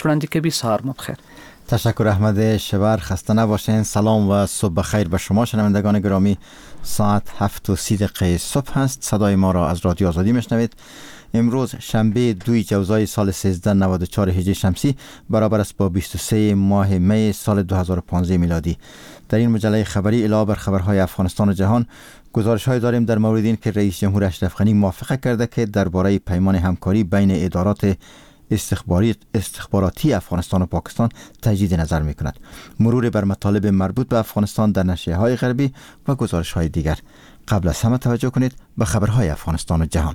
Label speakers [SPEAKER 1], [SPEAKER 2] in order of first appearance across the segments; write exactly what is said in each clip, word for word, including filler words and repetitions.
[SPEAKER 1] پرندی کبی سهار بخیر.
[SPEAKER 2] تشکر احمد شبر، خسته نباشین. سلام و صبح بخیر به شما شنوندگان گرامی. ساعت هفت و سی دقیقه صبح است. صدای ما را از رادیو آزادی میشنوید. امروز شنبه دوی جوزای سال سیزده نود و چهار هجری شمسی برابر است با بیست و سه ماه می سال دو هزار و پانزده میلادی. در این مجله خبری علاوه بر خبرهای افغانستان و جهان، گزارش های داریم در مورد این که رئیس جمهور اشرف غنی موافقت کرده که درباره پیمان همکاری بین ادارات استخباری استخباراتی افغانستان و پاکستان تجدید نظر می کند. مرور بر مطالب مربوط به افغانستان در نشریه های غربی و گزارش های دیگر. قبل از همه توجه کنید به خبرهای افغانستان و جهان.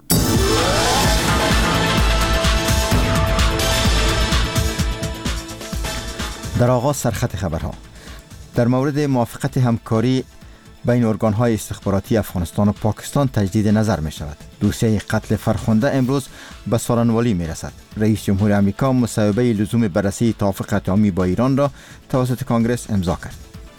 [SPEAKER 2] در آغاز سرخط خبرها. در مورد موافقت همکاری بین ارگان‌های استخباراتی افغانستان و پاکستان تجدید نظر می شود. دوسیه قتل فرخنده امروز به سارنوالی می رسد. رئیس جمهور آمریکا مصوبه لزوم بررسی توافق اتمی با ایران را توسط کنگره امضا کرد.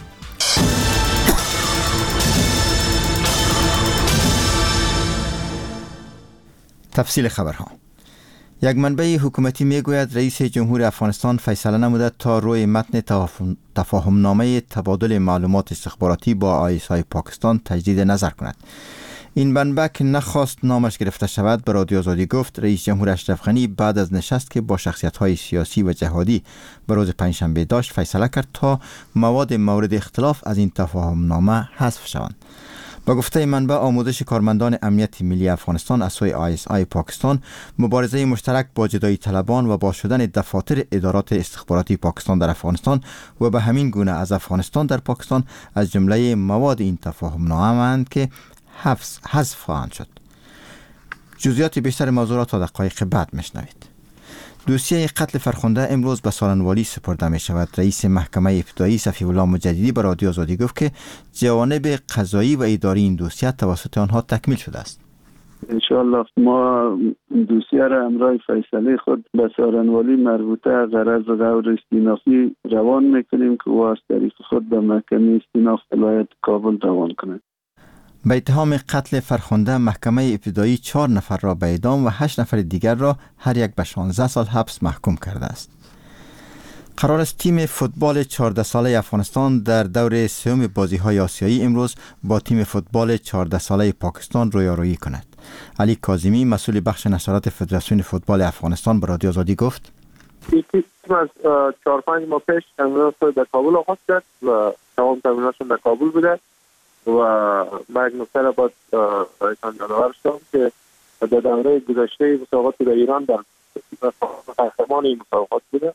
[SPEAKER 2] تفصیل خبرها. یک منبع حکومتی میگوید رئیس جمهور افغانستان فیصله نموده تا روی متن تفاهم نامه تبادل معلومات استخباراتی با آی اس آی پاکستان تجدید نظر کند. این منبع که نخواست نامش گرفته شود به رادیو آزادی گفت رئیس جمهور اشرف غنی بعد از نشست که با شخصیت‌های سیاسی و جهادی به روز پنجشنبه داشت فیصله کرد تا مواد مورد اختلاف از این تفاهم نامه حذف شوند. با گفته منبع آموزش کارمندان امنیت ملی افغانستان از سوی آی اس آی پاکستان، مبارزه مشترک با جدایی طلبان و با شدن دفاتر ادارات استخباراتی پاکستان در افغانستان و به همین گونه از افغانستان در پاکستان از جمله مواد این تفاهم نامه که حذف خواهند شد. جزئیات بیشتر موضوع را تا دقایق بعد میشنوید. دوسیه قتل فرخنده امروز به سارنوالی سپرده می شود. رئیس محکمه ابتدایی صفی الله مجددی به رادیو آزادی گفت که جوانب قضایی و اداری این دوسیه توسط آنها تکمیل شده است.
[SPEAKER 3] ان شاء الله ما دوسیه را امرای فیصله خود به سارنوالی مربوطه غرض دور استینافی روان میکنیم که او از طریق خود به محکمه استیناف ولایت کابل روان کند.
[SPEAKER 2] به اتهام قتل فرخنده محکمه ابتدایی چهار نفر را به اعدام و هشت نفر دیگر را هر یک به شانزده سال حبس محکوم کرده است. قرار است تیم فوتبال چهارده ساله افغانستان در دور سوم بازی‌های آسیایی امروز با تیم فوتبال چهارده ساله پاکستان رویارویی کند. علی کاظمی مسئول بخش نشرات فدراسیون فوتبال افغانستان به رادیو آزادی گفت:
[SPEAKER 4] این تیم از چهار پنج ماه پیش تمرینات در کابل آغاز کرد و تمام تمریناتشون در کابل بوده و ما یک نکته را باید رایتان جانور شدم که در دوره گذشته مسابقات در ایران در قهرمان این مسابقات بوده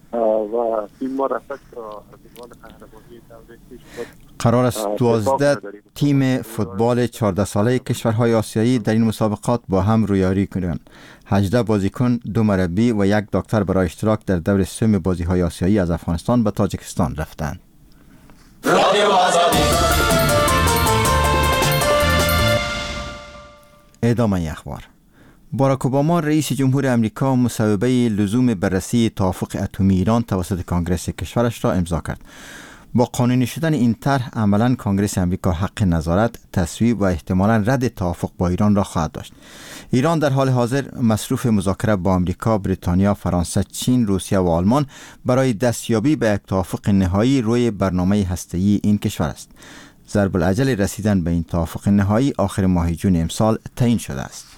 [SPEAKER 4] و تیم ما رفت از عنوان قهرمانی دوره پیش خود.
[SPEAKER 2] قرار است دوازده تیم فوتبال چهارده ساله کشورهای آسیایی در این مسابقات با هم رویارویی کنند. هجده بازیکن، دو مربی و یک دکتر برای اشتراک در دور سوم بازی‌های آسیایی از افغانستان به تاجیکستان رفتند. ادامه اخبار. باراک اوباما رئیس جمهور امریکا مصوبه لزوم بررسی توافق اتمی ایران توسط کنگره کشورش را امضا کرد. با قانونی شدن این طرح عملاً کنگره امریکا حق نظارت، تصویب و احتمالاً رد توافق با ایران را خواهد داشت. ایران در حال حاضر مصروف مذاکره با امریکا، بریتانیا، فرانسه، چین، روسیه و آلمان برای دستیابی به یک توافق نهایی روی برنامه هسته‌ای این کشور است. ضرب العجل رسیدن به این توافق نهایی آخر ماه جون امسال تعیین شده است.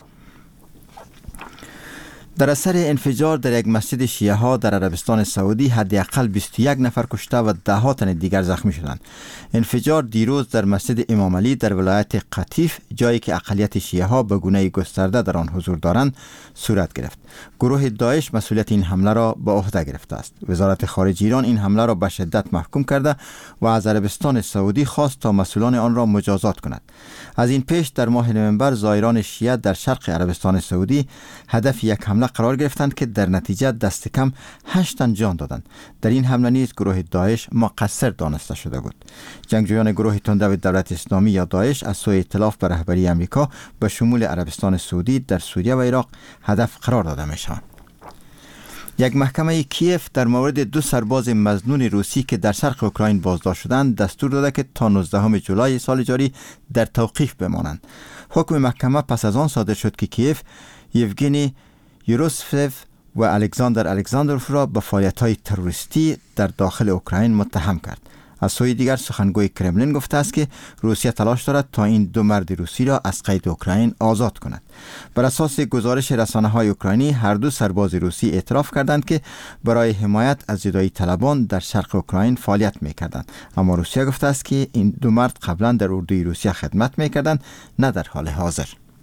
[SPEAKER 2] در اثر انفجار در یک مسجد شیعه ها در عربستان سعودی حداقل بیست و یک نفر کشته و ده ها تن دیگر زخمی شدند. انفجار دیروز در مسجد امام علی در ولایت قطیف، جایی که اقلیت شیعه ها به گونه گسترده در آن حضور دارند، صورت گرفت. گروه داعش مسئولیت این حمله را به عهده گرفته است. وزارت خارجه ایران این حمله را به شدت محکوم کرده و از عربستان سعودی خواست تا مسئولان آن را مجازات کند. از این پیش در ماه نوامبر زائران شیعه در شرق عربستان سعودی هدف یک حمله قرار گرفتند که در نتیجه دست کم هشت تن جان دادند. در این حمله نیز گروه داعش مقصر دانسته شده بود. جنگجویان گروه تندرو دولت اسلامی یا داعش از سوی ائتلاف به رهبری آمریکا به شمول عربستان سعودی در سوریه و عراق هدف قرار داده میشوند. یک محکمه کیف در مورد دو سرباز مظنون روسی که در شرق اوکراین بازداشت شدند دستور داده که تا نوزدهم جولای سال جاری در توقیف بمانند. حکم محکمه پس از آن صادر شد که کیف یوگنی یوروسفف و الکساندر الکساندروف را به فعالیت‌های تروریستی در داخل اوکراین متهم کرد. از سوی دیگر سخنگوی کرملین گفته است که روسیه تلاش دارد تا این دو مرد روسی را از قید اوکراین آزاد کند. بر اساس گزارش رسانه‌های اوکراینی، هر دو سرباز روسی اعتراف کردند که برای حمایت از زدایی طلبان در شرق اوکراین فعالیت می‌کردند، اما روسیه گفته است که این دو مرد قبلا در اردوی روسیه خدمت می‌کردند، نه در حال حاضر.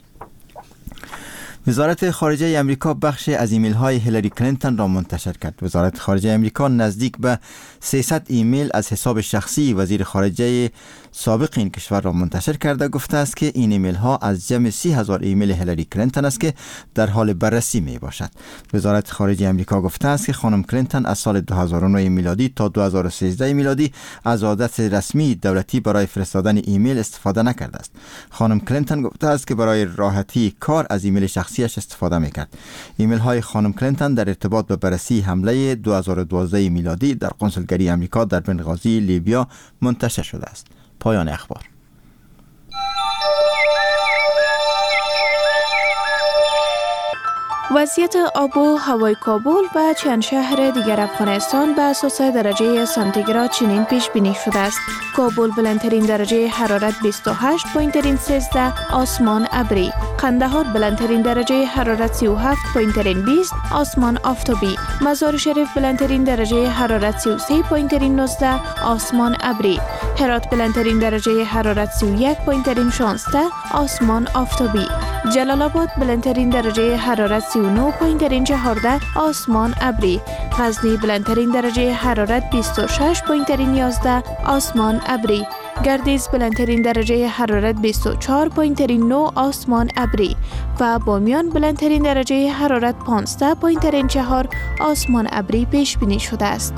[SPEAKER 2] وزارت خارجه امریکا بخش از ایمیل های هیلاری کلینتون را منتشر کرد. وزارت خارجه امریکا نزدیک به سیصد ایمیل از حساب شخصی وزیر خارجه سابق این کشور را منتشر کرده گفته است که این ایمیل ها از جمع سی هزار ایمیل هیلاری کلینتون است که در حال بررسی می باشد. وزارت خارجه امریکا گفته است که خانم کلینتون از سال دو هزار و نه میلادی تا دو هزار و سیزده میلادی از عادت رسمی دولتی برای فرستادن ایمیل استفاده نکرده است. خانم کلینتون گفته است که برای راحتی کار از ایمیل شخصی استفاده میکرد. ایمیل های خانم کلینتون در ارتباط به بررسی حمله دو هزار و دوازده میلادی در قنسولگری امریکا در بنغازی لیبیا منتشر شده است. پایان اخبار.
[SPEAKER 1] وضعیت آب و هوای کابل و چند شهر دیگر افغانستان به اساس درجه سانتیگراد چنین پیش بینی شده است. کابل بلندترین درجه حرارت بیست و هشت و سیزده، آسمان ابری. قندهار بلندترین درجه حرارت سی و هفت و بیست، آسمان آفتابی. مزار شریف بلندترین درجه حرارت سی و سه و نوزده، آسمان ابری. هرات بلندترین درجه حرارت سی و یک و شانزده، آسمان آفتابی. جلال آباد بلندترین درجه حرارت سی و نه و چهارده، آسمان ابری. غزنی بلندترین درجه حرارت بیست و شش و یازده، آسمان ابری. گردیز بلندترین درجه حرارت بیست و چهار و نه، آسمان ابری. و بامیان بلندترین درجه حرارت پانزده و چهار، آسمان ابری پیش بینی شده است.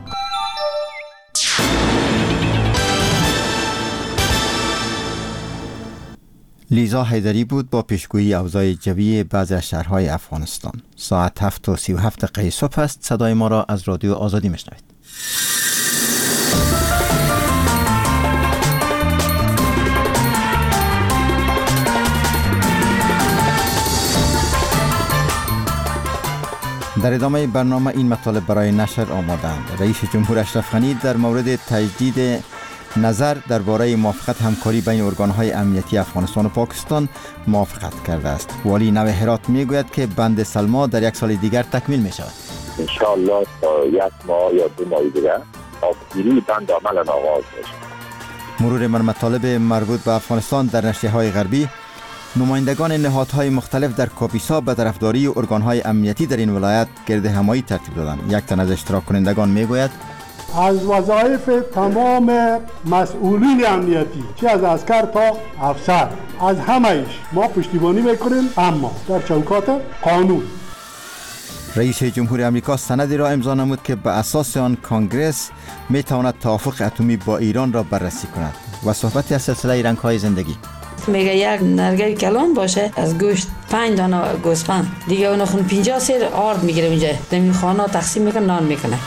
[SPEAKER 2] لیزا حیدری بود با پیشگویی اوضاع جوی بعضی از شهرهای افغانستان. ساعت هفت و سی و هفت دقیقه صبح است. صدای ما را از رادیو آزادی میشنوید. در ادامه برنامه این مطالب برای نشر آمادند. رئیس جمهور اشرف غنی در مورد تجدید نظر درباره موافقت همکاری بین ارگان‌های امنیتی افغانستان و پاکستان موافقت کرده است. والی نو هرات میگوید که بند سلما در یک سال دیگر تکمیل می شود.
[SPEAKER 5] ان شاء الله تا یک ماه یا دو ماه دیگر آبگیری بند عمل آغاز میشه.
[SPEAKER 2] مرور بر مطالب مربوط به افغانستان در نشریه‌های غربی، نمایندگان نهادهای مختلف در کاپیسا به طرفداری ارگان‌های امنیتی در این ولایت گرد همایی ترتیب دادند. یک تن از اشتراک کنندگان میگوید
[SPEAKER 6] از وظایف تمام مسئولین امنیتی، چه از عسکر تا افسر، از همه‌اش ما پشتیبانی میکنیم، اما در چوکات قانون.
[SPEAKER 2] رئیس جمهور امریکا سندی را امضا نمود که به اساس آن کانگرس میتواند توافق اتمی با ایران را بررسی کند. و صحبتی از سلسله رنگ‌های زندگی.
[SPEAKER 7] میگه یک نرگه کلان باشه از گوشت پنج دانه گوسفند دیگه اون خون پنجاه سیر آرد میگیره اینجا دمی خانه تقسیم میکنه نان میکنه.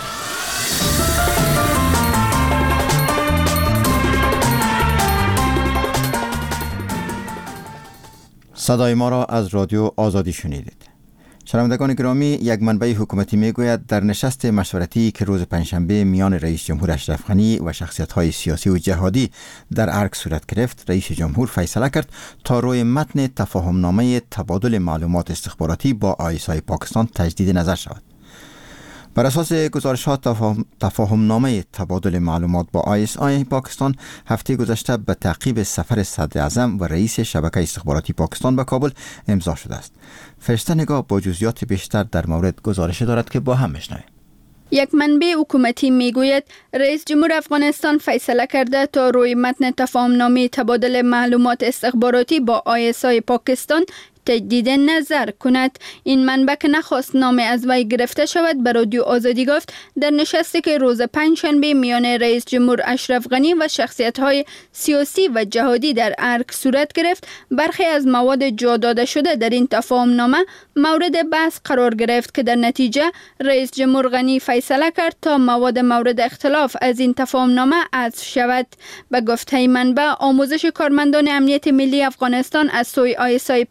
[SPEAKER 2] صدای ما را از رادیو آزادی شنیدید. شنوندگان گرامی، یک منبع حکومتی میگوید در نشست مشورتی که روز پنجشنبه میان رئیس جمهور اشرف غنی و شخصیت‌های سیاسی و جهادی در ارگ صورت گرفت، رئیس جمهور فیصله کرد تا روی متن تفاهمنامه تبادل معلومات استخباراتی با آی اس آی پاکستان تجدید نظر شود. بر اساس گزارشات تفاهمنامه تبادل معلومات با آی اس آی پاکستان هفته گذشته به تعقیب سفر صدر اعظم و رئیس شبکه استخباراتی پاکستان به کابل امضا شده است. فرشته نگاه با جزئیات بیشتر در مورد گزارش دارد که با هم بشنویم.
[SPEAKER 8] یک منبع حکومتی میگوید رئیس جمهور افغانستان فیصله کرده تا روی متن تفاهمنامه تبادل معلومات استخباراتی با آی اس آی پاکستان تجدید نظر کند. این منبع که نخواست نام از وی گرفته شود به رادیو آزادی گفت در نشستی که روز پنجشنبه میان رئیس جمهور اشرف غنی و شخصیت‌های سیاسی و جهادی در ارگ صورت گرفت، برخی از مواد جا داده شده در این تفاهمنامه مورد بحث قرار گرفت که در نتیجه رئیس جمهور غنی فیصله کرد تا مواد مورد اختلاف از این تفاهمنامه حذف شود. به گفته منبع، آموزش کارمندان امنیت ملی افغانستان از سوی آی اس آی پاکستان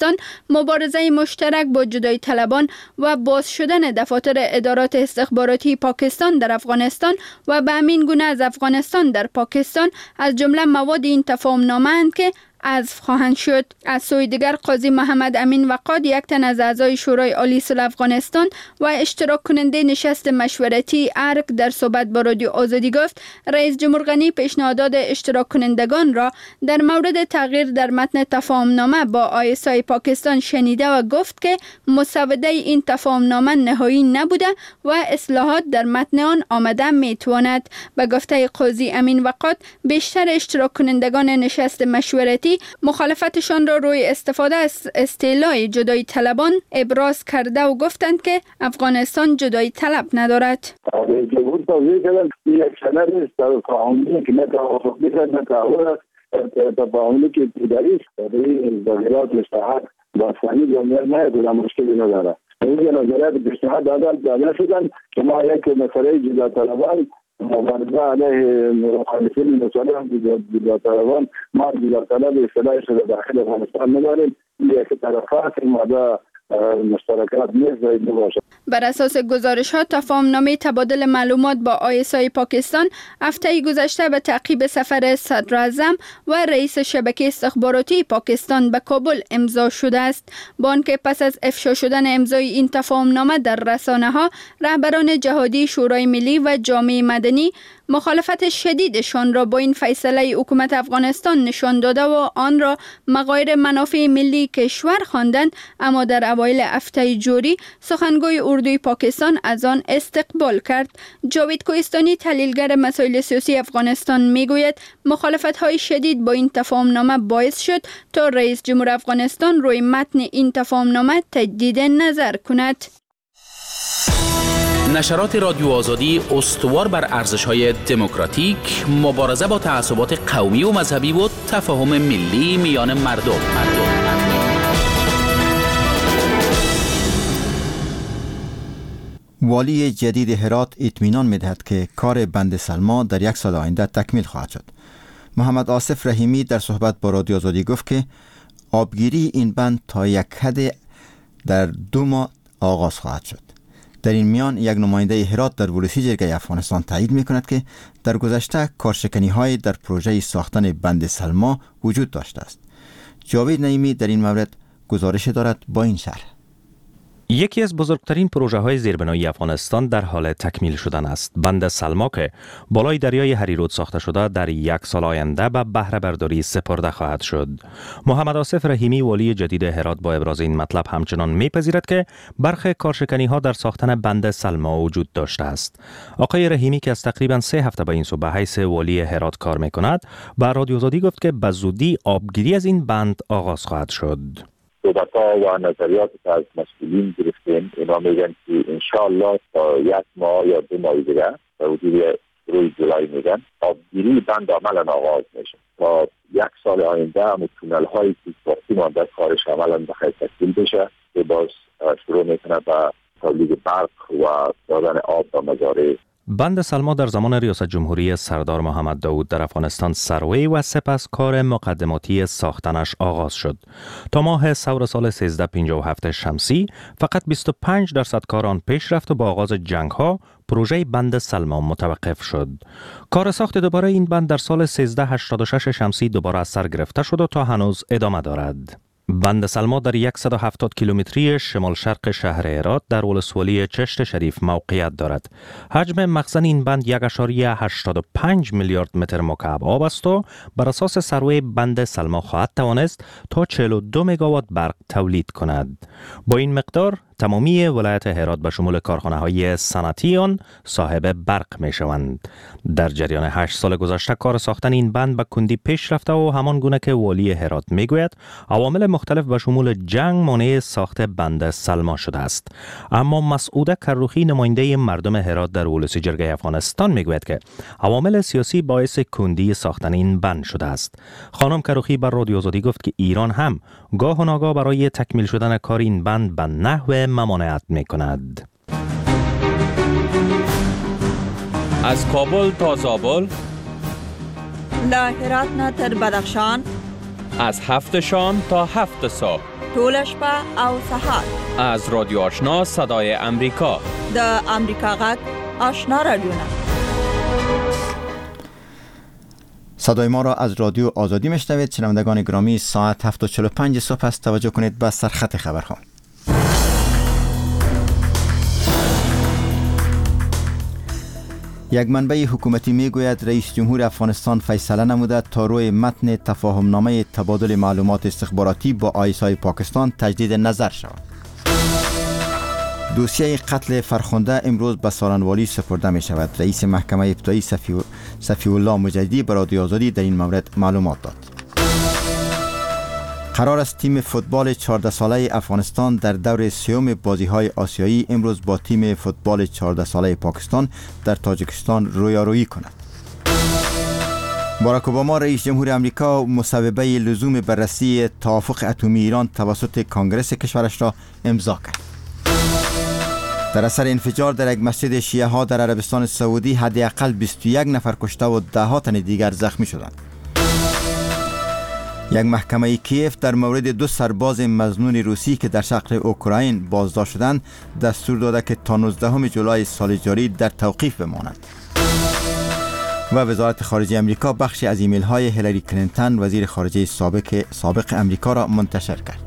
[SPEAKER 8] پاکستان مبارزه مشترک با جدایی طلبان و باز شدن دفاتر ادارات استخباراتی پاکستان در افغانستان و به همین گونه از افغانستان در پاکستان از جمله مواد این تفاهم نامه اند که حذف خواهند شد. از سوی دیگر قاضی محمد امین وقاد، یک تن از اعضای شورای عالی صلح افغانستان و اشتراک کننده نشست مشورتی ارگ، در صحبت با رادیو آزادی گفت رئیس جمهور غنی پیشنهادات اشتراک کنندگان را در مورد تغییر در متن تفاهم نامه با آی اس آی پاکستان شنیده و گفت که مسوده این تفاهم نامه نهایی نبوده و اصلاحات در متن آن آمده می تواند. به گفته قاضی امین وقاد، بیشتر اشتراک کنندگان نشست مشورتی مخالفتشان را روی استفاده از اصطلاح جدایی طلبان ابراز کرده و گفتند که افغانستان جدایی طلب ندارد.
[SPEAKER 3] جمهور توضیح کردن یک سند است تفاهمی که نه توافق می‌کند نه تعهد تفاهمی که اداری است این ظاهرات اصلاحات با فنی جمعیت نه در مشکلی نداره. این نظریات پیشنهاد داده شدن که ما یک مسئله جدایی طلبان مبارزه علیه مخالفین مسلمان جدایی طلبان ما جدایی طلب اصطلاحی شده داخل افغانستان نداریم. یک طرفات این ماده مشترکات نیز نباشد.
[SPEAKER 8] بر اساس گزارش ها تفاهمنامه تبادل معلومات با آی اس آی پاکستان هفته گذشته به تعقیب سفر صدر اعظم و رئیس شبکه استخباراتی پاکستان به کابل امضا شده است. با آنکه پس از افشا شدن امضای این تفاهمنامه در رسانه ها، رهبران جهادی، شورای ملی و جامعه مدنی مخالفت شدیدشان را با این فیصله حکومت افغانستان نشان داده و آن را مغایر منافع ملی کشور خواندند، اما در اوایل هفته جاری سخنگوی اردوی پاکستان از آن استقبال کرد. جاوید کوهستانی، تحلیلگر مسائل سیاسی افغانستان، میگوید مخالفت‌های شدید با این تفاهمنامه باعث شد تا رئیس جمهور افغانستان روی متن این تفاهمنامه تجدید نظر کند.
[SPEAKER 9] نشرات رادیو آزادی استوار بر ارزش‌های دموکراتیک، مبارزه با تعصبات قومی و مذهبی و تفاهم ملی میان مردم. مردم.
[SPEAKER 2] والی جدید هرات اطمینان می‌دهد که کار بند سلما در یک سال آینده تکمیل خواهد شد. محمد آصف رحیمی در صحبت با رادیو آزادی گفت که آبگیری این بند تا یک حد در دو ماه آغاز خواهد شد. در این میان یک نماینده هرات در ولسی جرگه افغانستان تایید می‌کند که در گذشته کارشکنی‌های در پروژه ساختن بند سلما وجود داشته است. جاوید نعیمی در این مورد گزارش دارد با این شرح.
[SPEAKER 10] یکی از بزرگترین پروژه های زیربنایی افغانستان در حال تکمیل شدن است. بند سلما که بالای دریای هریرود ساخته شده در یک سال آینده به بهره برداری سپرده خواهد شد. محمد آصف رحیمی والی جدید هرات با ابراز این مطلب همچنان میپذیرد که برخی کارشکنی ها در ساختن بند سلما وجود داشته است. آقای رحیمی که از تقریبا سه هفته به این سو به حیث والی هرات کار میکند، به رادیو آزادی گفت که به زودی آبگیری از این بند آغاز خواهد شد.
[SPEAKER 5] صحبت‌ها و نظریات که از مسئولین گرفتیم، اینا میگن که انشاءالله تا یک ماه یا دو ماه دیگه تا حدود روی جولای میگن آبگیری بند عملا آغاز میشه. تا یک سال آینده هم تونل هایی که باقی مانده کارش عملا بخیر تکمیل بشه که باز شروع میکنه به تولید برق و دادن آب به مزارع.
[SPEAKER 10] بند سلما در زمان ریاست جمهوری سردار محمد داود در افغانستان سروی و سپس کار مقدماتی ساختنش آغاز شد. تا ماه سور سال سیزده پنجاه و هفت شمسی فقط بیست و پنج درصد کار آن پیش رفت و با آغاز جنگ ها پروژه بند سلما متوقف شد. کار ساخت دوباره این بند در سال سیزده هشتاد و شش شمسی دوباره از سر گرفته شد و تا هنوز ادامه دارد. بند سلما در صد و هفتاد کیلومتری شمال شرق شهر هرات در ولسوالی چشت شریف موقعیت دارد. حجم مخزن این بند یک و هشتاد و پنج میلیارد متر مکعب آب است و بر اساس سروی بند سلما خواهد توانست تا چهل و دو مگاوات برق تولید کند. با این مقدار تمامی ولایت هرات به شمول کارخانه‌های صنعتی آن صاحب برق می‌شوند. در جریان هشت سال گذشته کار ساختن این بند به کندی پیش رفته و همان گونه که والی هرات میگوید عوامل مختلف به شمول جنگ مانع ساخت بند سلما شده است. اما مسعوده کروخی نماینده مردم هرات در ولسی جرگه افغانستان میگوید که عوامل سیاسی باعث کندی ساختن این بند شده است. خانم کروخی بر رادیو آزادی گفت که ایران هم گاه و ناگاه برای تکمیل شدن کار این بند به نحو ممانعت میکند.
[SPEAKER 11] از کابل تا زابل،
[SPEAKER 12] لا هرات نه تر بدخشان،
[SPEAKER 11] از هفت شام تا هفت صبح،
[SPEAKER 12] ټول شپه او سهار
[SPEAKER 11] از رادیو آشنا صدای امریکا
[SPEAKER 12] د امریکا غږ آشنا رادیو.
[SPEAKER 2] صدای ما را از رادیو آزادی میشنوید. شنوندگان گرامی، ساعت هفت و چهل و پنج صبح است. توجه کنید به سرخط خبرها. یک منبع حکومتی میگوید رئیس جمهور افغانستان فیصله نموده تا روی متن تفاهم نامه تبادل معلومات استخباراتی با آی اس آی پاکستان تجدید نظر شود. دوسیه قتل فرخنده امروز به سارنوالی سپرده می شود. رئیس محکمه ابتدایی صفی الله مجددی به رادیو آزادی در این مورد معلومات داد. قرار است تیم فوتبال چهارده ساله افغانستان در دور سیوم بازی‌های آسیایی امروز با تیم فوتبال چهارده ساله پاکستان در تاجیکستان رویارویی کند. باراک اوباما رئیس جمهور امریکا مصوبه لزوم بررسی توافق اتمی ایران توسط کنگره کشورش را امضا کرد. در اثر انفجار در یک مسجد شیعه ها در عربستان سعودی حداقل بیست و یک نفر کشته و ده ها تن دیگر زخمی شدند. یک محکمه کیف در مورد دو سرباز مظنون روسی که در شرق اوکراین بازداشت شدند دستور داده که تا نوزدهم جولای سال جاری در توقیف بمانند. و وزارت خارجه امریکا بخشی از ایمیل های هیلاری کلینتون وزیر خارجه سابق سابق امریکا را منتشر کرد.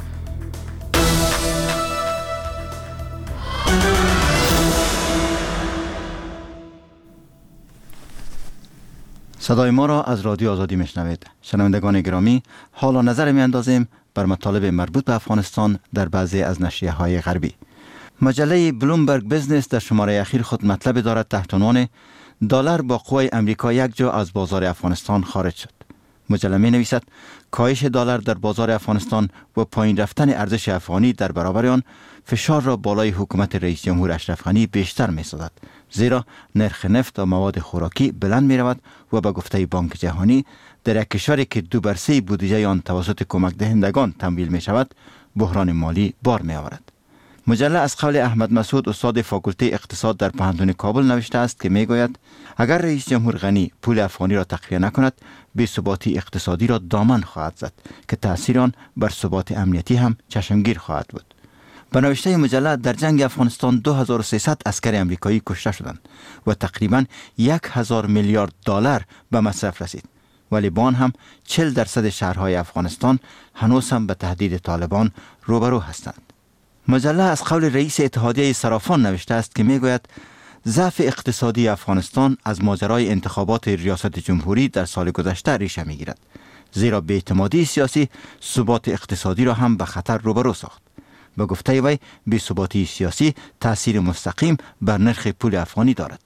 [SPEAKER 2] صدای ما را از رادیو آزادی میشنوید. شنوندگان گرامی، حالا نظر می اندازیم بر مطالب مربوط به افغانستان در بعضی از نشریه های غربی. مجله بلومبرگ بیزنس در شماره اخیر خود مطلب دارد تحت عنوان دلار با قوای امریکا یک جا از بازار افغانستان خارج شد. مجله می نویسد کاهش دلار در بازار افغانستان و پایین رفتن ارزش افغانی در برابر آن فشار را بالای حکومت رئیس جمهور اشرف غنی بیشتر می سازد، زیرا نرخ نفت و مواد خوراکی بلند می رود و به گفته بانک جهانی در یک کشوری که دو بر سه بودجه آن توسط کمک دهندگان تمویل می شود بحران مالی بار می آورد. مجله از قول احمد مسعود استاد فاکولته اقتصاد در پوهنتون کابل نوشته است که می گوید اگر رئیس جمهور غنی پول افغانی را تقویه نکند بی‌ثباتی اقتصادی را دامن خواهد زد که تأثیر آن بر ثبات امنیتی هم چشمگیر خواهد بود. به نوشته مجله در جنگ افغانستان دو هزار و سیصد عسکر امریکایی کشته شدند و تقریباً یک هزار میلیارد دلار به مصرف رسید، ولی با آن هم چهل درصد شهرهای افغانستان هنوز هم به تهدید طالبان روبرو هستند. مجله از قول رئیس اتحادیه صرافان نوشته است که میگوید ضعف اقتصادی افغانستان از ماجرای انتخابات ریاست جمهوری در سال گذشته ریشه میگیرد، زیرا بی‌اعتمادی سیاسی ثبات اقتصادی را هم به خطر روبرو ساخت. به گفته وی بی‌ثباتی سیاسی تأثیر مستقیم بر نرخ پول افغانی دارد.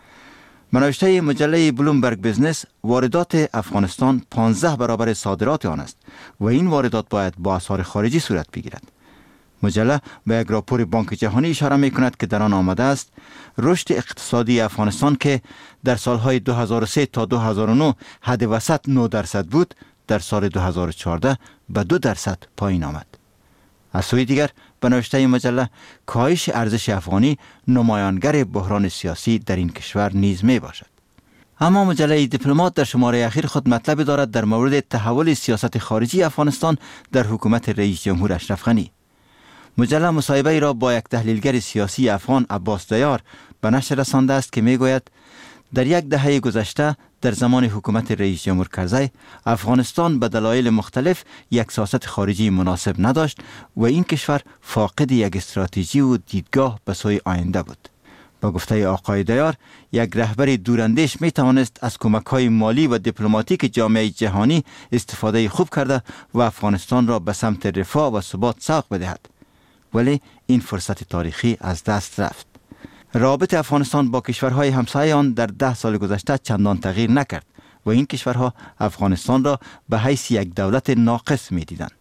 [SPEAKER 2] به نوشته مجله بلومبرگ بیزنس واردات افغانستان پانزده برابر صادرات آن است و این واردات باید با اسعار خارجی صورت بگیرد. مجله به یک راپور بانک جهانی اشاره می کند که در آن آمده است رشد اقتصادی افغانستان که در سالهای دو هزار و سه تا دو هزار و نه حد وسط نه درصد بود در سال دو هزار و چهارده به دو درصد پایین آمد. از سوی دیگر به نوشته مجله کاهش ارزش افغانی نمایانگر بحران سیاسی در این کشور نیز می باشد. اما مجله دیپلمات در شماره اخیر خود مطلب دارد در مورد تحول سیاست خارجی افغانستان در حکومت رئیس جمهور اشرف غنی. مجله مصاحبه را با یک تحلیلگر سیاسی افغان عباس دیار به نشر رسانده است که میگوید در یک دهه گذشته در زمان حکومت رئیس جمهور کرزی افغانستان به دلایل مختلف یک سیاست خارجی مناسب نداشت و این کشور فاقد یک استراتژی و دیدگاه به سوی آینده بود. با گفته آقای دیار یک رهبر دوراندیش می توانست از کمک‌های مالی و دیپلماتیک جامعه جهانی استفاده خوب کرده و افغانستان را به سمت رفاه و ثبات سوق بدهد، ولی این فرصت تاریخی از دست رفت. رابطه افغانستان با کشورهای همسایه آن در ده سال گذشته چندان تغییر نکرد و این کشورها افغانستان را به حیث یک دولت ناقص می دیدند.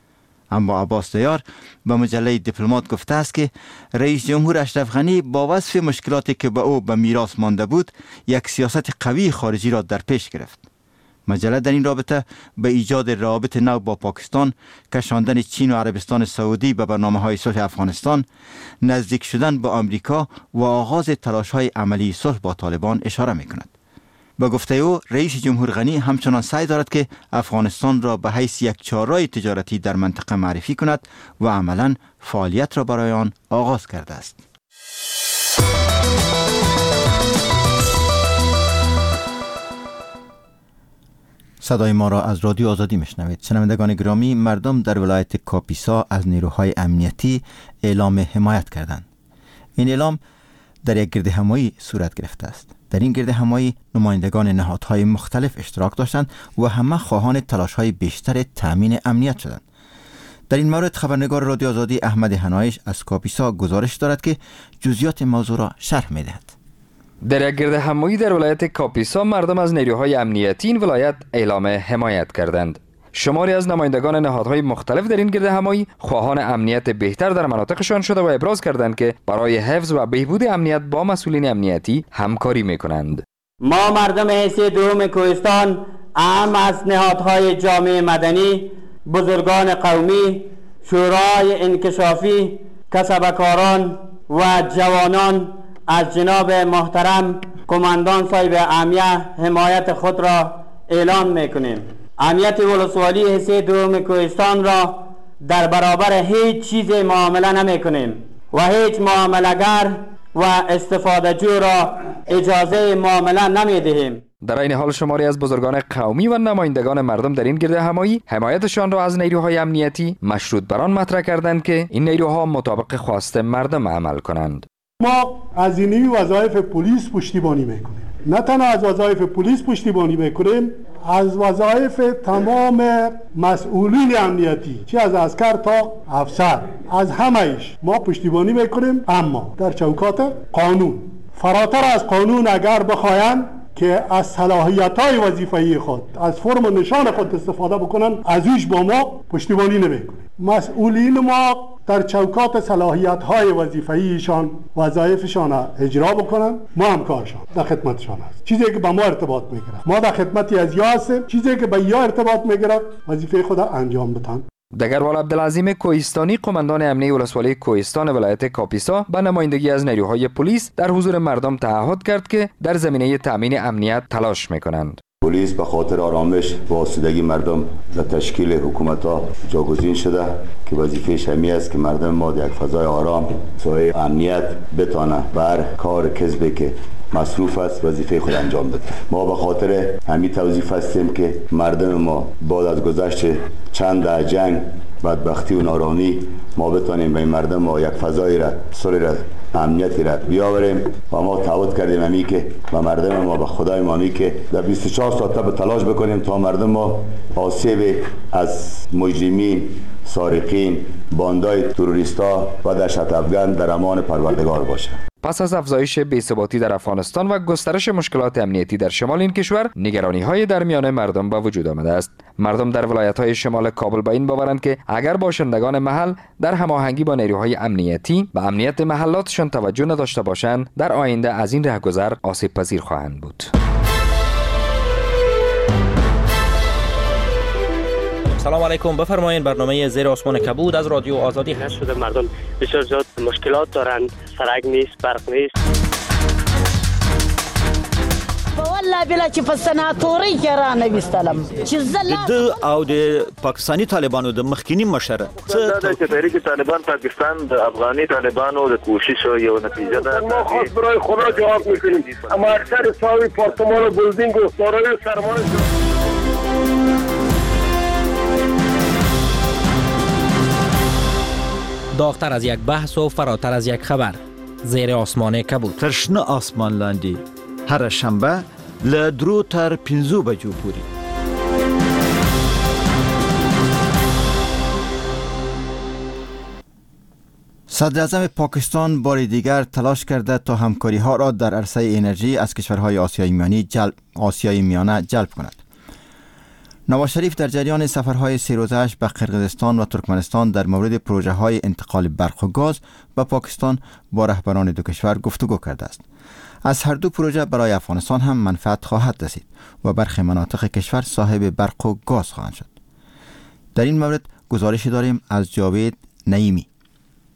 [SPEAKER 2] اما عباس دیار به مجله دیپلمات گفته است که رئیس جمهور اشرف غنی با وصف مشکلاتی که به او به میراث مانده بود یک سیاست قوی خارجی را در پیش گرفت. مجله در این رابطه به ایجاد روابط نو با پاکستان، کشاندن چین و عربستان سعودی به برنامه‌های صلح افغانستان، نزدیک شدن به آمریکا و آغاز تلاش‌های عملی صلح با طالبان اشاره می‌کند. با گفته او رئیس جمهور غنی همچنان سعی دارد که افغانستان را به حیث یک چهارراه تجارتی در منطقه معرفی کند و عملاً فعالیت را برای آن آغاز کرده است. صدای ما را از رادیو آزادی میشنوید. شنوندگان گرامی، مردم در ولایت کاپیسا از نیروهای امنیتی اعلام حمایت کردند. این اعلام در یک گرد همایی صورت گرفته است. در این گرد همایی نمایندگان نهادهای مختلف اشتراک داشتند و همه خواهان تلاش‌های بیشتر تأمین امنیت شدند. در این مورد خبرنگار رادیو آزادی احمد حنایش از کاپیسا گزارش دارد که جزئیات موضوع را شرح می‌دهد.
[SPEAKER 13] در یک گرد همایی در ولایت کاپیسا مردم از نیروهای امنیتی این ولایت اعلام حمایت کردند. شماری از نمایندگان نهادهای مختلف در این گرد همایی خواهان امنیت بهتر در مناطقشان شده و ابراز کردند که برای حفظ و بهبود امنیت با مسئولین امنیتی همکاری میکنند.
[SPEAKER 14] ما مردم حیث دوم کوهستان اهم از نهادهای جامعه مدنی، بزرگان قومی، شورای انکشافی، کسبکاران و جوانان از جناب محترم کماندان صاحب امنیت حمایت خود را اعلان میکنیم. امنیت ولسوالی حصه دوم کوهستان را در برابر هیچ چیز معامله نمی کنیم و هیچ معامله‌گر و استفاده جو را اجازه معامله نمی دهیم.
[SPEAKER 13] در این حال شماری از بزرگان قومی و نمایندگان مردم در این گرد همایی حمایتشان را از نیروهای امنیتی مشروط بر آن مطرح کردند که این نیروها مطابق خواست مردم عمل کنند.
[SPEAKER 6] ما از این وظایف پلیس پشتیبانی میکنیم. نه تنها از وظایف پلیس پشتیبانی میکنیم، از وظایف تمام مسئولین امنیتی، چه از عسکر تا افسر، از همه‌اش ما پشتیبانی میکنیم، اما در چوکات قانون. فراتر از قانون اگر بخواین که از صلاحیت‌های وظیفه‌ای خود، از فرم و نشان خود استفاده بکنن، از اوش با ما پشتیبانی نمیکنیم. مسئولین ما در چوکات صلاحیت‌های وظیفه‌ایشان وظایفشان را اجرا بکنن، ما هم کارشان در خدمتشان است. چیزی که به ما ارتباط میگیره، ما در خدمتی از یا هستیم، چیزی که به یا ارتباط میگیره وظیفه خود انجام بدن.
[SPEAKER 13] دگروال عبدالعظیم کوهستانی قماندان امنیه ولسوالی کوهستان ولایت کاپیسا به نمایندگی از نیروهای پلیس در حضور مردم تعهد کرد که در زمینه تامین امنیت تلاش میکنند.
[SPEAKER 15] پلیس به خاطر آرامش و آسودگی مردم در تشکیل حکومت‌ها جاگزین شده که وظیفه‌اش همی است که مردم ما در یک فضای آرام، سایه امنیت بتانه بر کار کسبی که مصروف است وظیفه خود انجام بده. ما به خاطر همین توظیف هستیم که مردم ما بعد از گذشت چند در جنگ، بدبختی و نارانی، ما بتانیم به مردم ما یک فضایی را، سری را، امنیتی را بیاوریم و ما تعهد کردیم همی که به مردم ما، به خدای ما همی که در بیست و چهار ساعت به تلاش بکنیم تا مردم ما آسیب از مجرمین، سارقین، باندای تروریستا و دهشت افکن در امان پروردگار باشه.
[SPEAKER 13] پس از افزایش بی‌ثباتی در افغانستان و گسترش مشکلات امنیتی در شمال این کشور، نگرانی‌های در میان مردم به وجود آمده است. مردم در ولایت‌های شمال کابل به این باورند که اگر باشندگان محل در هماهنگی با نیروهای امنیتی و امنیت محلاتشان توجه نداشته باشند، در آینده از این رهگذر آسیب پذیر خواهند بود.
[SPEAKER 16] سلام علیکم، بفرمایید. برنامه زیر آسمان کبود از رادیو آزادی هست.
[SPEAKER 17] شده مردم بسیار زیاد مشکلات دارند، سرک نیست، برق نیست.
[SPEAKER 18] والله بلا چې په سناتوري کې را نویستلم چې زله
[SPEAKER 16] د او د پاکستانی طالبانو د مخکینی مشر
[SPEAKER 4] څه د تحریک طالبان پاکستان د افغاني طالبانو د کوشش یو نتیجه ده.
[SPEAKER 19] ما خاص برای خدا جواب میکنیم، اما اکثر ساوی پارتمان و بلدینگ و دارای سرمایه
[SPEAKER 16] داغتر از یک بحث و فراتر از یک خبر. زیر آسمان کبود.
[SPEAKER 20] ترشنه آسمان لاندی هر شنبه ل درو تر پنځو بجو پوری.
[SPEAKER 2] صدر اعظم پاکستان بار دیگر تلاش کرده تا همکاری ها را در عرصه انرژی از کشورهای آسیای میانه جلب آسیای میانه جلب کند. نواز شریف در جریان سفرهای سه روزه‌اش به قرقیزستان و ترکمنستان در مورد پروژه های انتقال برق و گاز به پاکستان با رهبران دو کشور گفتگو کرده است. از هر دو پروژه برای افغانستان هم منفعت خواهد رسید و برخی مناطق کشور صاحب برق و گاز خواهند شد. در این مورد گزارشی داریم از جاوید نعیمی.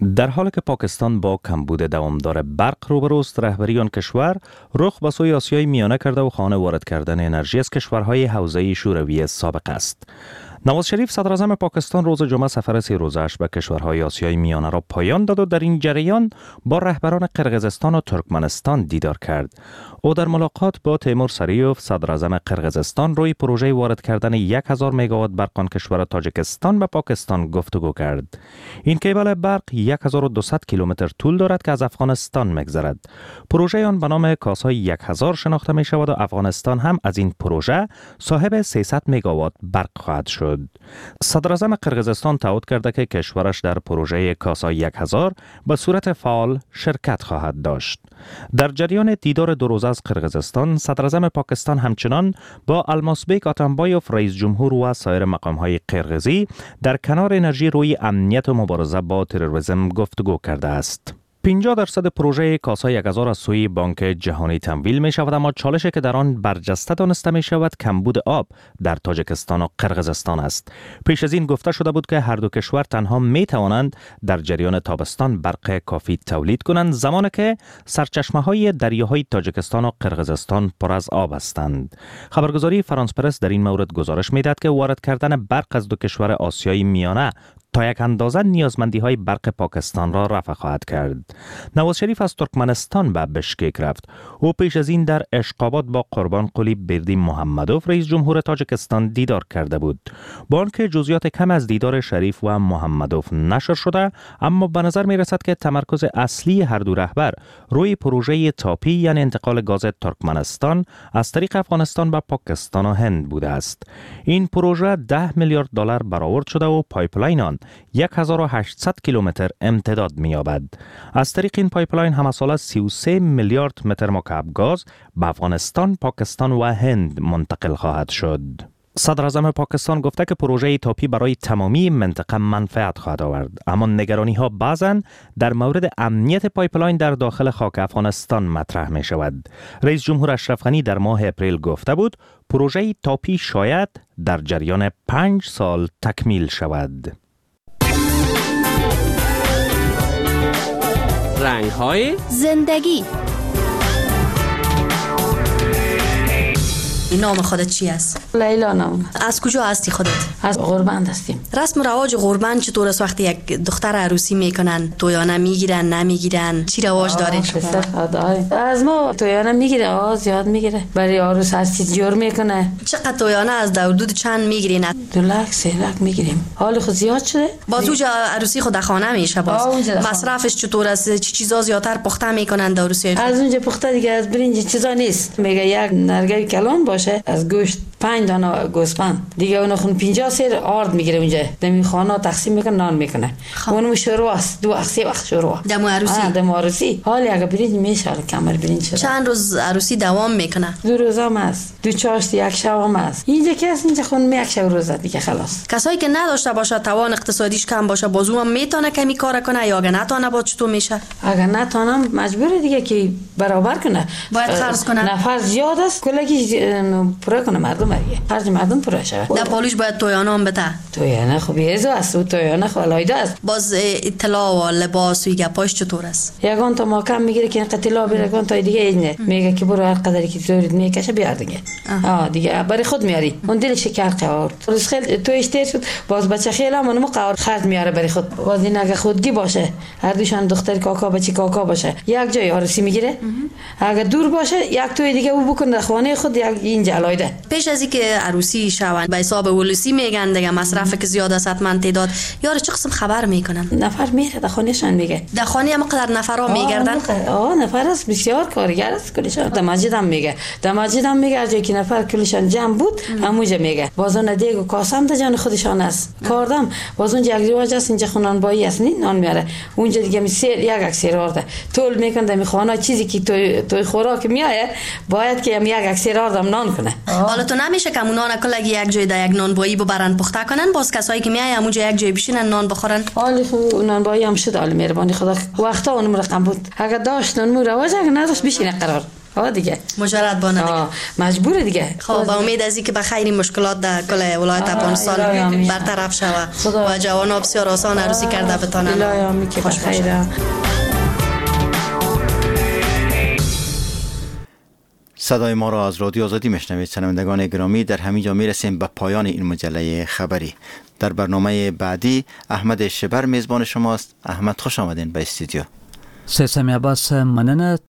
[SPEAKER 10] در حالی که پاکستان با کمبود دوامدار برق روبروست، رهبری آن کشور رخ به سوی آسیای میانه کرده و خواهان وارد کردن انرژی از کشورهای حوزه شوروی سابق است. نواز شریف صدر اعظم پاکستان روز جمعه سفر سه روزه‌اش به کشورهای آسیای میانه را پایان داد و در این جریان با رهبران قرقیزستان و ترکمنستان دیدار کرد. او در ملاقات با تیمور سریوف صدر اعظم قرقیزستان روی پروژه وارد کردن یک هزار مگاوات برق آن کشور تاجیکستان به پاکستان گفتگو کرد. این کیبل برق یک هزار و دویست کیلومتر طول دارد که از افغانستان می‌گذرد. پروژه آن به نام کاسای یک هزار شناخته می شود و افغانستان هم از این پروژه صاحب سیصد مگاوات برق خواهد شد. صدر اعظم قرقیزستان تعهد کرده که کشورش در پروژه کاسای یک هزار به صورت فعال شرکت خواهد داشت. در جریان دیدار دو روزه از قرقیزستان، صدر اعظم پاکستان همچنان با الماسبک آتامبایوف رئیس جمهور و سایر مقام‌های قرقیزی در کنار انرژی روی امنیت و مبارزه با تروریسم گفتگو کرده است. پنجاه درصد پروژه کاسای یک هزار از سوی بانک جهانی تمویل می شود، اما چالشی که در آن برجسته دانسته می شود کمبود آب در تاجیکستان و قرقیزستان است. پیش از این گفته شده بود که هر دو کشور تنها می توانند در جریان تابستان برق کافی تولید کنند، زمانی که سرچشمه های دریاهای تاجیکستان و قرقیزستان پر از آب هستند. خبرگزاری فرانس پرس در این مورد گزارش می دهد که وارد کردن برق از دو کشور آسیای میانه تا یک اندازه نیازمندی های برق پاکستان را رفع خواهد کرد. نواز شریف از ترکمنستان به بشکک رفت. او پیش از این در اشقاباد با قربان قلی بردی محمدوف رئیس جمهور تاجیکستان دیدار کرده بود. با آنکه جزئیات کم از دیدار شریف و محمدوف نشر شده، اما به نظر می رسد که تمرکز اصلی هر دو رهبر روی پروژه تاپی یعنی انتقال گاز ترکمنستان از طریق افغانستان به پاکستان و هند بوده است. این پروژه ده میلیارد دلار برآورد شده و پایپلاین آن یک هزار و هشتصد کیلومتر امتداد می‌یابد. از طریق این پایپلاین هم ساله سی و سه میلیارد متر مکعب گاز به افغانستان، پاکستان و هند منتقل خواهد شد. صدر اعظم پاکستان گفته که پروژه تاپی برای تمامی منطقه منفعت خواهد آورد، اما نگرانی ها بعضن در مورد امنیت پایپلاین در داخل خاک افغانستان مطرح می شود. رئیس جمهور اشرف غنی در ماه اپریل گفته بود پروژه تاپی شاید در جریان پنج سال تکمیل شود.
[SPEAKER 11] رنگ‌های
[SPEAKER 21] زندگی.
[SPEAKER 22] نام خودت چی است؟
[SPEAKER 7] لیلا نام.
[SPEAKER 22] از کجا هستی خودت؟
[SPEAKER 7] از غربند هستیم.
[SPEAKER 22] رسم و رواج غربند چطور است وقتی یک دختر عروسی میکنن؟ تویانه میگیرن نمیگیرن؟ چی رواج داره شما؟
[SPEAKER 7] از ما تویانه میگیره، آه زیاد میگیره. برای عروس هستی جور میکنه.
[SPEAKER 22] چقدر تویانه از دودود چند میگیرین؟
[SPEAKER 7] دو لک سه لک میگیریم. حال خود زیاد شده؟
[SPEAKER 22] باز اونجا عروسی خود خانه میشه باز. مصرفش چطور است؟ چی چیزا زیادتر پخته میکنن در عروسی؟
[SPEAKER 7] از اونجا پخته دیگه از برنج چیزا نیست. میگه یک نرگه کلان باشه از گوشت پنج دانه گوسفند دیگه اون خون پنجاه سیر آرد میگیره اونجا دمی خانه تقسیم میکنه نان میکنه. اون شوروا است، دو وقت سه وقت شوروا
[SPEAKER 22] دم عروسی.
[SPEAKER 7] دم عروسی حالی اگه برنج میشه کمر برنج شده.
[SPEAKER 22] چند روز عروسی دوام میکنه؟
[SPEAKER 7] دو روزام است، دو چاشت یک شبم است. اینجا که است اینجا خون یک شب روزه دیگه خلاص.
[SPEAKER 22] کسایی که نداشته باشه توان اقتصادیش کم باشه بازو هم میتونه کمی کار کنه یا اگه نتونه با چطور میشه؟
[SPEAKER 7] اگه نتونم مجبوره دیگه که برابر کنه،
[SPEAKER 22] باید خرج کنه.
[SPEAKER 7] نفر زیاد است کلگی پره کنه مردم دیگه، خرج مردم پره شه.
[SPEAKER 22] در پالوش باید تویانه هم بده.
[SPEAKER 7] تویانه خب یزو است و تویانه خب علایده است.
[SPEAKER 22] باز اطلاع و لباس و گپاش چطور است؟
[SPEAKER 7] یگان تا ما کم میگیره که اطلاع بره گان تا دیگه اینه میگه که برو هر قدری که زورت میکشه بیار دیگه. آه دیگه برای خود میاری. اون دل شکر قوار روز خیلی تو اشتر شد باز بچه خیلی همون قوار خرج میاره برای خود. باز این اگه خودگی باشه هر دوشان دختر کاکا بچه کاکا باشه یک جای عروسی میگیره. اگه دور باشه یک توی دیگه او بکنه خانه خود یک اینجا علایده.
[SPEAKER 22] پیش از اینکه عروسی شون به حساب ولسی میگن دیگه مصرف که زیاد است حتما تعداد یار چه قسم خبر میکنن؟
[SPEAKER 7] نفر میره در خانهشان میگه.
[SPEAKER 22] در خانه هم قدر نفرا میگردن؟
[SPEAKER 7] آه نفر است بسیار کارگر است کلشان. در مسجد هم میگه. در مسجد هم میگه جایی که نفر کلشان جمع بود همونجا میگه. بازون دیگ و کاسم در جان خودشان است. کاردم باز اونجا یک رواج است اینجا خونان بایی است نه نان میاره. اونجا دیگه میسر یک اکسیر آورده. طول میکنه می خانه چیزی که تو تو خوراک میایه باید که یک اکسیر آوردم نان کنه.
[SPEAKER 22] حالا تو نمیشه که اونان کلگی یک جای در یک نان بایی ببرن پخته کنن باز کسایی که میای همونجا یک جای بشینن نان بخورن.
[SPEAKER 7] حالی خو نان بایی هم شد حال مهربانی خدا وقتا اونم رقم بود. اگه داشت اونم رواج اگه نداشت بشینه قرار. آه دیگه
[SPEAKER 22] مجرد بانه دیگه
[SPEAKER 7] مجبوره دیگه.
[SPEAKER 22] خب با امید از اینکه به خیر مشکلات در کل ولایت افغانستان برطرف شود و جوانان بسیار آسان عروسی کرده بتانن. خوش باشه.
[SPEAKER 2] صدای ما را از رادیو آزادی میشنوید. شنوندگان گرامی، در همین جا میرسیم به پایان این مجله خبری. در برنامه بعدی احمد شبر میزبان شماست. احمد خوش آمدین به استودیو.
[SPEAKER 1] سیسمی عباس مننه.